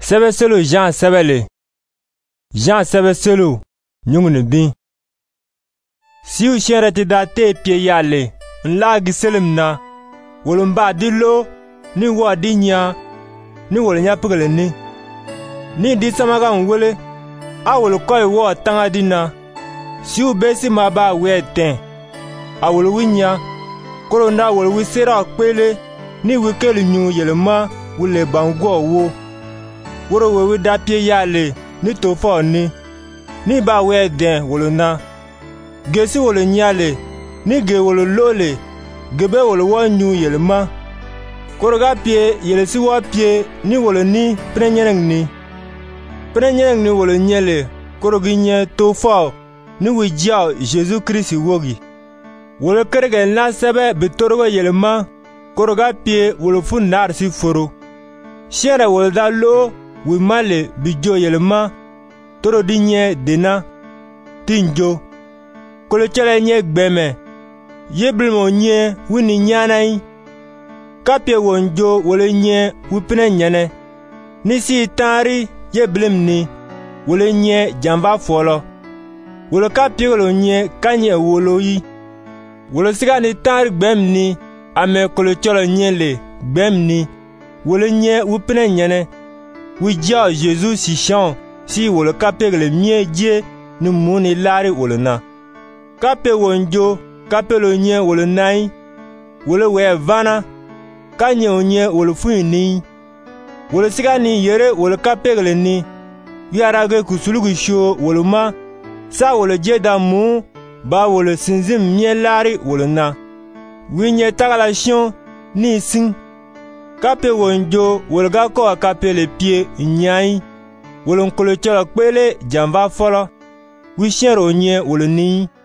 Sebe selo Jean sebele. Jean sebe selo nyungni bin. Siu shere ti da te pie yale nlagi selim na wolumba di lo ni wo di nya ni wol nya pugele ni di samaga nwele a wol koy wo tanga di na siu besi ma ba we ten a wol winya koronda wol wi sera pele ni wikelu nyu yelema wule bango wo woro wewe da pie yale ni to fo ni ba we den wolona gesi wolo nyale ni ge wolo lole gebe wolo wo nyu yelema koroga pie yelesi wo pie ni wolo ni prenyereng ni wolo nyele korogi nye to fo ni wijao Jésus Christ wogi wolo kerege na sebe bitorogo yelema koroga pie wolo fu nar si foro shere wolo da lo wi male bijo yelema toro di nye dena tinjo kolo chele nye gbeme yeblimo nye wini nyanai kapye wonjo wole nye wipine nyane nisi tari yeblim ni wole nye jamba folo wolo kapye wolo nye kanye wolo yi wolo siga ni tari gbem ni ame kolo cholo nye le gbem ni wole nye wipine nyane wijao Jésus si chan si wolo kapye le mie je ni muni lari wolo na kape wonjo kape lo nye wolo nai wolo we vana kanye onye wolo fuini wolo siga ni yere wolo kape le ni yarage kusulugu sho wolo ma sa wolo je da mu ba wolo sinzim mie lari wolo na winye tagala shon ni sin kape wonjo wolo ga ko kape le pie nyai wolo nkolo chola kwele jamba folo wi shero nye wolo ni